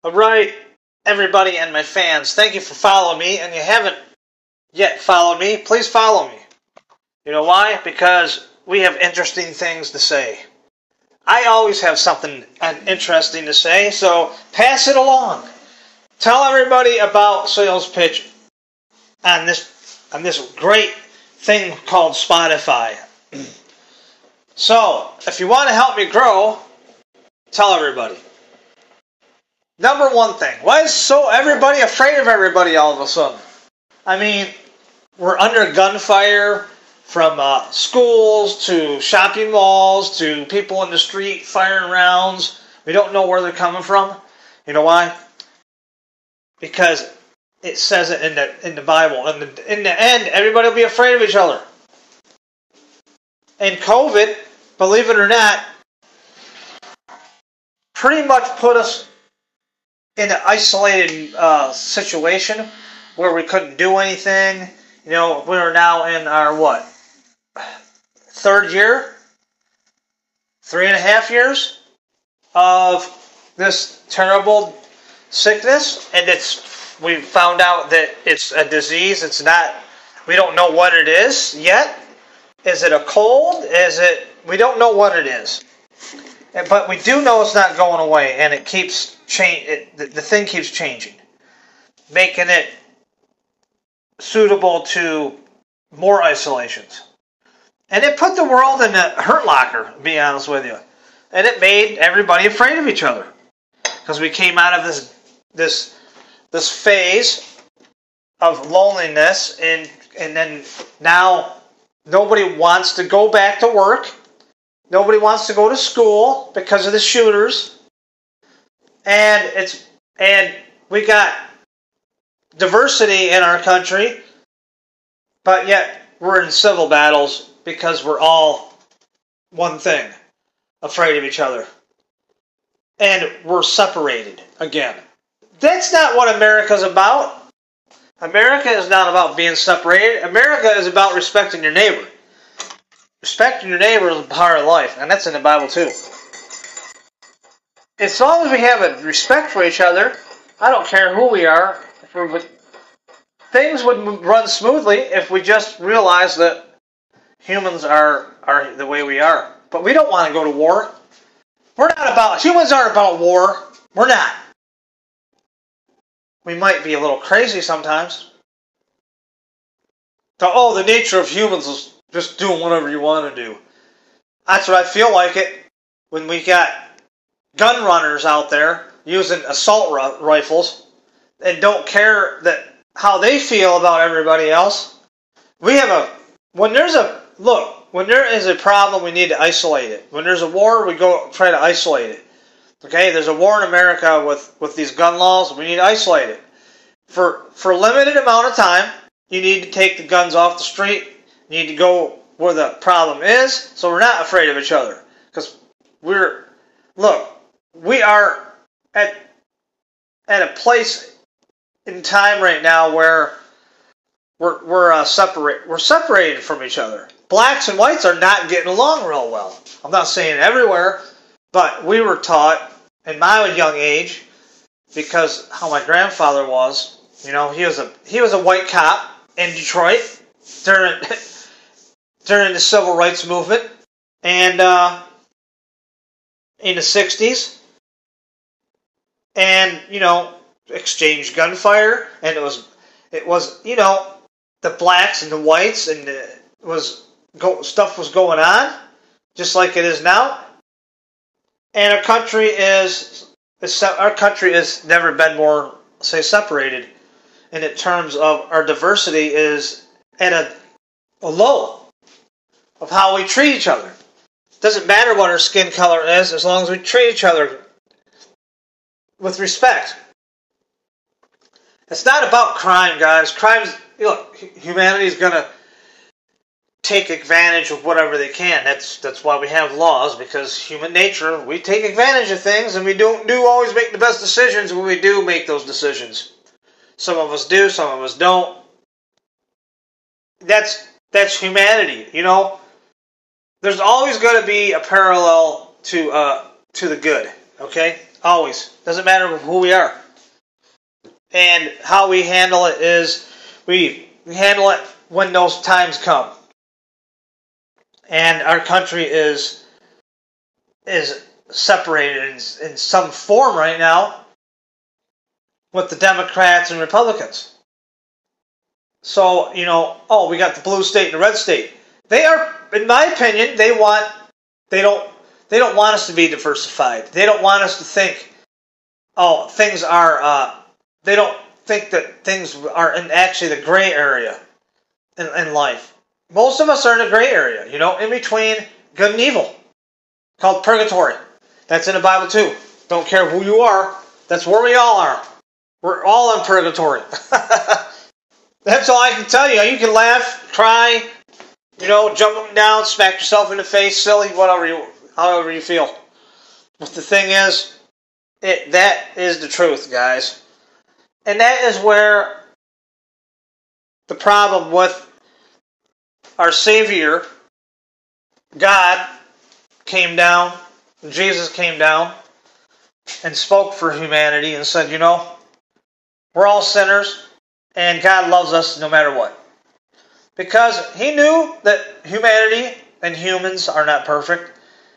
Alright, everybody and my fans, thank you for following me, and you haven't yet followed me, please follow me. You know why? Because we have interesting things to say. I always have something interesting to say, so pass it along. Tell everybody about sales pitch on this great thing called Spotify. So, if you want to help me grow, tell everybody. Number one thing, why is everybody afraid of everybody all of a sudden? I mean, we're under gunfire from schools to shopping malls to people in the street firing rounds. We don't know where they're coming from. You know why? Because it says it in the Bible. In the end, everybody will be afraid of each other. And COVID, believe it or not, pretty much put us in an isolated situation where we couldn't do anything. You know, we're now in our, third year? 3.5 years of this terrible sickness. And we found out that it's a disease. We don't know what it is yet. Is it a cold? We don't know what it is. But we do know it's not going away, and it keeps the thing keeps changing, making it suitable to more isolations. And it put the world in a hurt locker, to be honest with you. And it made everybody afraid of each other. Because we came out of this phase of loneliness, and then now nobody wants to go back to work. Nobody wants to go to school because of the shooters. And we got diversity in our country, but yet we're in civil battles because we're all one thing, afraid of each other. And we're separated again. That's not what America's about. America is not about being separated. America is about respecting your neighbor. Respecting your neighbor is a part of life, and that's in the Bible too. As long as we have a respect for each other, I don't care who we are, things would run smoothly if we just realized that humans are the way we are. But we don't want to go to war. Humans aren't about war. We're not. We might be a little crazy sometimes. The nature of humans is just doing whatever you want to do. That's what I feel like it when we got gun runners out there using assault rifles and don't care how they feel about everybody else. When there is a problem, we need to isolate it. When there's a war, we go try to isolate it. Okay, there's a war in America with these gun laws. We need to isolate it. For a limited amount of time, you need to take the guns off the street. You need to go where the problem is, so we're not afraid of each other. Because we are at a place in time right now where we're separated from each other. Blacks and whites are not getting along real well. I'm not saying everywhere, but we were taught in my young age, because how my grandfather was. You know, he was a white cop in Detroit during the civil rights movement, and in the 60s, and exchanged gunfire, and it was the blacks and the whites, and stuff was going on just like it is now. And our country has never been more separated, and in terms of our diversity is at a low of how we treat each other. It doesn't matter what our skin color is, as long as we treat each other with respect. It's not about crime, guys. Humanity's gonna take advantage of whatever they can. That's why we have laws, because human nature, we take advantage of things, and we don't always make the best decisions when we do make those decisions. Some of us do, some of us don't. That's humanity, There's always going to be a parallel to the good, okay? Always. Doesn't matter who we are. And how we handle it is we handle it when those times come. And our country is separated in some form right now with the Democrats and Republicans. So, we got the blue state and the red state. They are, in my opinion, they don't want us to be diversified. They don't want us to think, things are, they don't think that things are in actually the gray area in life. Most of us are in a gray area, in between good and evil, called purgatory. That's in the Bible too. Don't care who you are. That's where we all are. We're all in purgatory. That's all I can tell you. You can laugh, cry, jump up and down, smack yourself in the face, silly, however you feel. But the thing is, that is the truth, guys. And that is where the problem with our Savior, God, came down, Jesus came down and spoke for humanity and said, we're all sinners and God loves us no matter what. Because he knew that humanity and humans are not perfect.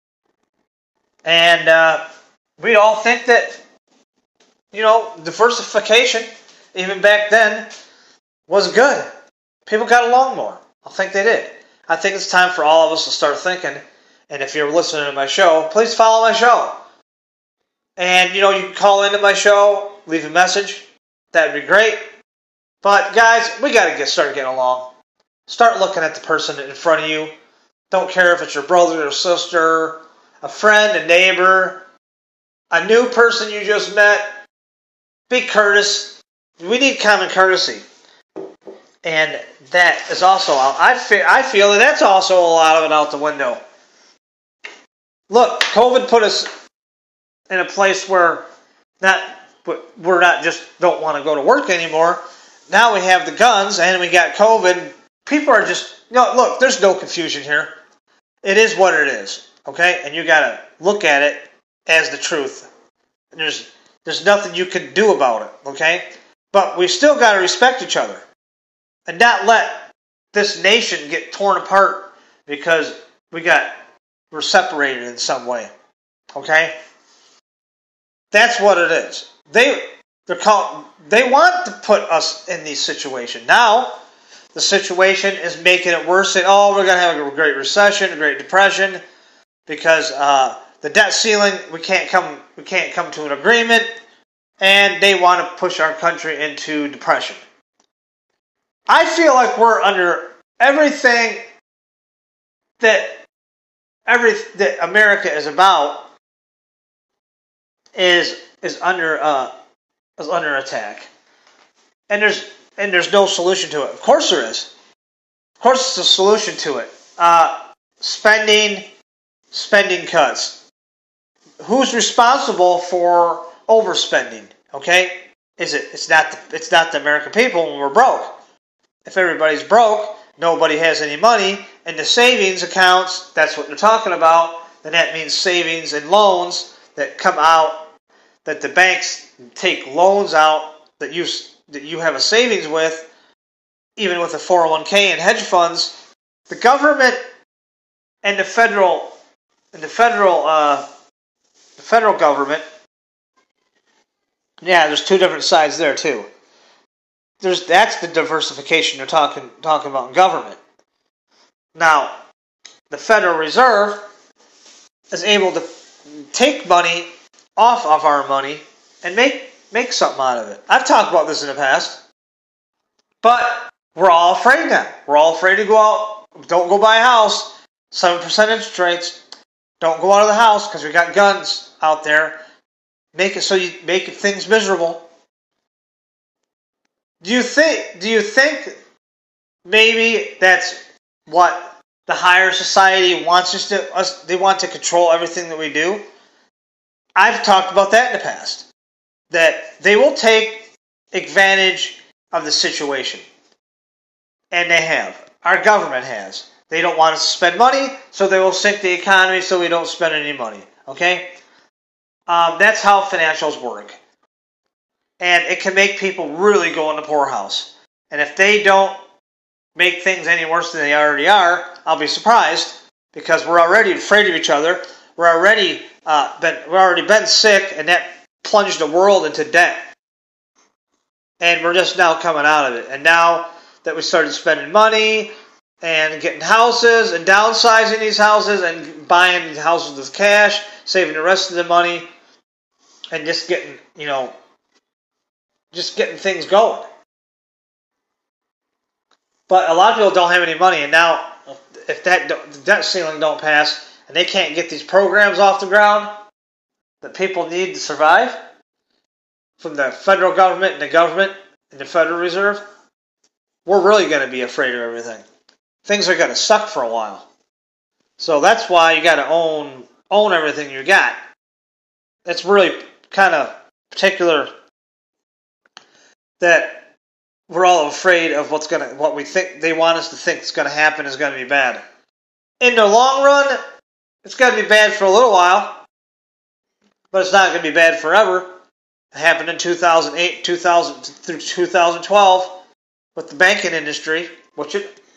And we all think that, diversification, even back then, was good. People got along more. I think they did. I think it's time for all of us to start thinking. And if you're listening to my show, please follow my show. And, you can call into my show, leave a message. That'd be great. But, guys, we got to start getting along. Start looking at the person in front of you. Don't care if it's your brother or sister, a friend, a neighbor, a new person you just met. Be courteous. We need common courtesy. And that is also out. I feel that that's also a lot of it out the window. Look, COVID put us in a place where we're not just don't want to go to work anymore. Now we have the guns and we got COVID. People are just, look, there's no confusion here. It is what it is, okay? And you got to look at it as the truth. There's nothing you can do about it, okay? But we still got to respect each other and not let this nation get torn apart because we're separated in some way, okay? That's what it is. They want to put us in these situations. Now, the situation is making it worse. Saying, we're going to have a great recession, a great depression, because the debt ceiling, we can't come to an agreement, and they want to push our country into depression. I feel like we're under everything that America is about is under attack, and there's no solution to it. Of course there is. Of course, there's a solution to it. Spending cuts. Who's responsible for overspending? Okay, it's not the American people when we're broke. If everybody's broke, nobody has any money, and the savings accounts, that's what they're talking about, then that means savings and loans that come out, that the banks take loans out that you have a savings with, even with a 401k and hedge funds. The government and the federal government, there's two different sides there too. That's the diversification they're talking about in government. Now, the Federal Reserve is able to take money off of our money and make something out of it. I've talked about this in the past, but we're all afraid now. We're all afraid to go out. Don't go buy a house. 7% interest rates. Don't go out of the house because we got guns out there. Make it so you make things miserable. Do you think maybe that's what the higher society wants us? They want to control everything that we do. I've talked about that in the past. That they will take advantage of the situation. And they have. Our government has. They don't want us to spend money, so they will sink the economy so we don't spend any money. Okay? That's how financials work. And it can make people really go in the poorhouse. And if they don't make things any worse than they already are, I'll be surprised, because we're already afraid of each other. We're already been sick, and that plunged the world into debt. And we're just now coming out of it. And now that we started spending money and getting houses and downsizing these houses and buying houses with cash, saving the rest of the money, and just getting things going. But a lot of people don't have any money, and now if the debt ceiling don't pass and they can't get these programs off the ground that people need to survive from the federal government and the Federal Reserve, we're really going to be afraid of everything. Things are going to suck for a while. So that's why you got to own everything you got. It's really kind of particular that we're all afraid of what we think they want us to think is going to happen is going to be bad. In the long run, it's going to be bad for a little while, but it's not going to be bad forever. It happened in 2008, 2000 through 2012 with the banking industry, which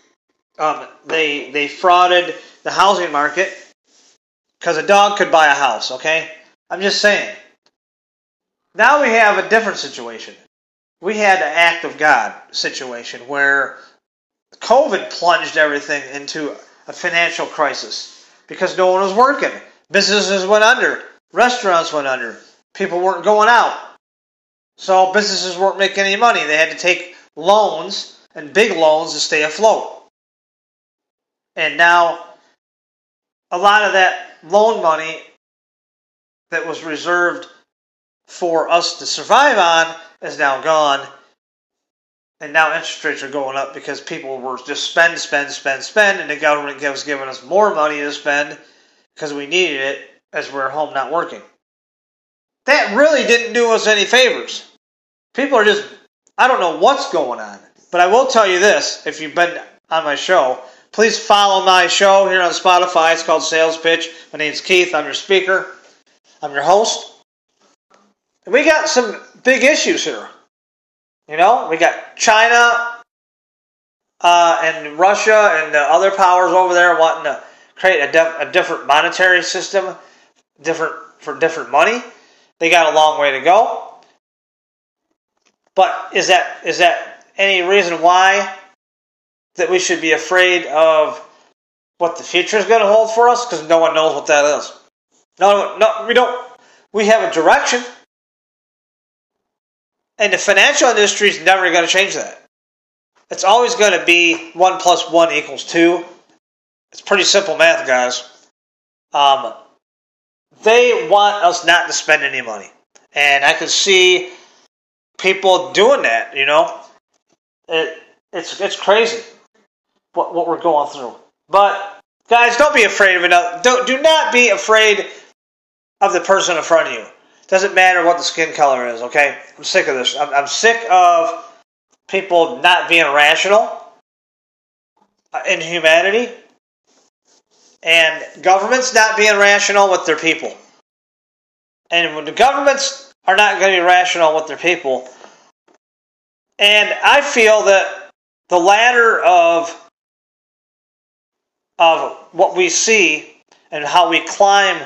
they frauded the housing market because a dog could buy a house. Okay, I'm just saying. Now we have a different situation. We had an act of God situation where COVID plunged everything into a financial crisis because no one was working. Businesses went under. Restaurants went under. People weren't going out. So businesses weren't making any money. They had to take loans and big loans to stay afloat. And now a lot of that loan money that was reserved for us to survive on is now gone. And now interest rates are going up because people were just spend, and the government was giving us more money to spend because we needed it as we were home not working. That really didn't do us any favors. People are just, I don't know what's going on. But I will tell you this, if you've been on my show, please follow my show here on Spotify. It's called Sales Pitch. My name's Keith. I'm your speaker. I'm your host. And we got some big issues here. We got China and Russia and the other powers over there wanting to create a different monetary system, for different money. They got a long way to go. But is that any reason why that we should be afraid of what the future is going to hold for us? Because no one knows what that is. No, we don't. We have a direction. And the financial industry is never going to change that. It's always going to be 1 + 1 = 2. It's pretty simple math, guys. They want us not to spend any money. And I can see people doing that, It's crazy what we're going through. But, guys, don't be afraid of it. Do not be afraid of the person in front of you. Doesn't matter what the skin color is, okay? I'm sick of this. I'm sick of people not being rational in humanity and governments not being rational with their people. And when the governments are not going to be rational with their people, and I feel that the ladder of what we see and how we climb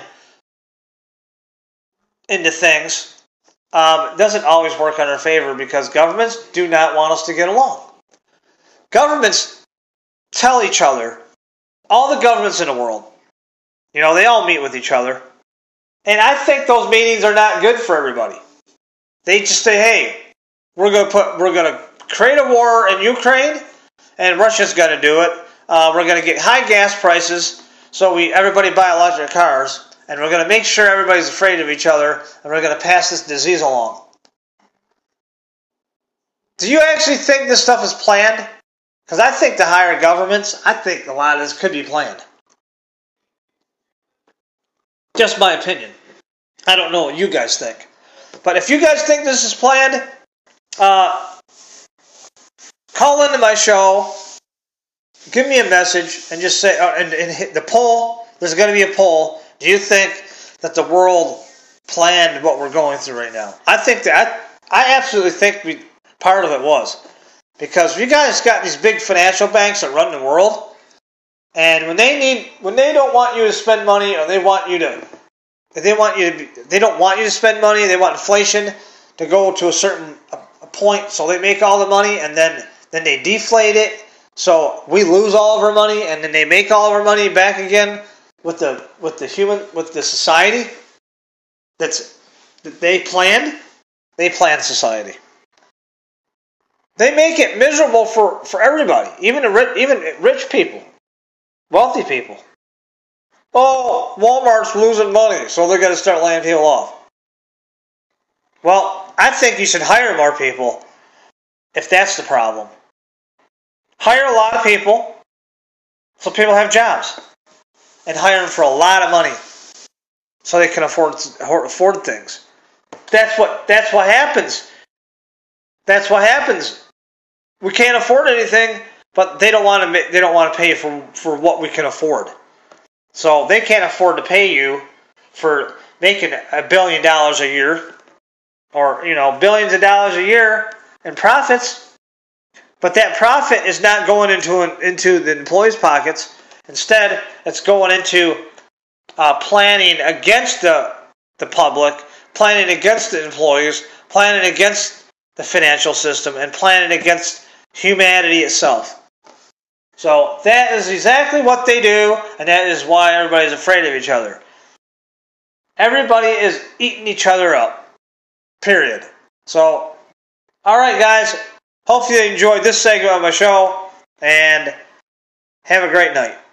into things doesn't always work in our favor because governments do not want us to get along. Governments tell each other, all the governments in the world, they all meet with each other. And I think those meetings are not good for everybody. They just say, hey, we're going to create a war in Ukraine, and Russia's going to do it. We're going to get high gas prices, so everybody buy electric cars. And we're going to make sure everybody's afraid of each other, and we're going to pass this disease along. Do you actually think this stuff is planned? Because I think the higher governments, I think a lot of this could be planned. Just my opinion. I don't know what you guys think. But if you guys think this is planned, call into my show, give me a message, and just say, and hit the poll. There's going to be a poll. Do you think that the world planned what we're going through right now. I think that I absolutely think part of it was because you guys got these big financial banks that run the world, and when they don't want you to spend money, or they don't want you to spend money. They want inflation to go to a certain point, so they make all the money, and then they deflate it, so we lose all of our money, and then they make all of our money back again with the society that they planned. They plan society. They make it miserable for everybody, even rich people, wealthy people. Oh, Walmart's losing money, so they're going to start laying people off. Well, I think you should hire more people if that's the problem. Hire a lot of people so people have jobs, and hire them for a lot of money so they can afford things. That's what happens. That's what happens. We can't afford anything, but they don't want to pay for what we can afford. So they can't afford to pay you for making $1 billion a year, or billions of dollars a year in profits. But that profit is not going into the employees' pockets. Instead, it's going into planning against the public, planning against the employees, planning against the financial system, and planning against humanity itself. So that is exactly what they do, and that is why everybody's afraid of each other. Everybody is eating each other up. Period. So, alright guys, hopefully you enjoyed this segment of my show, and have a great night.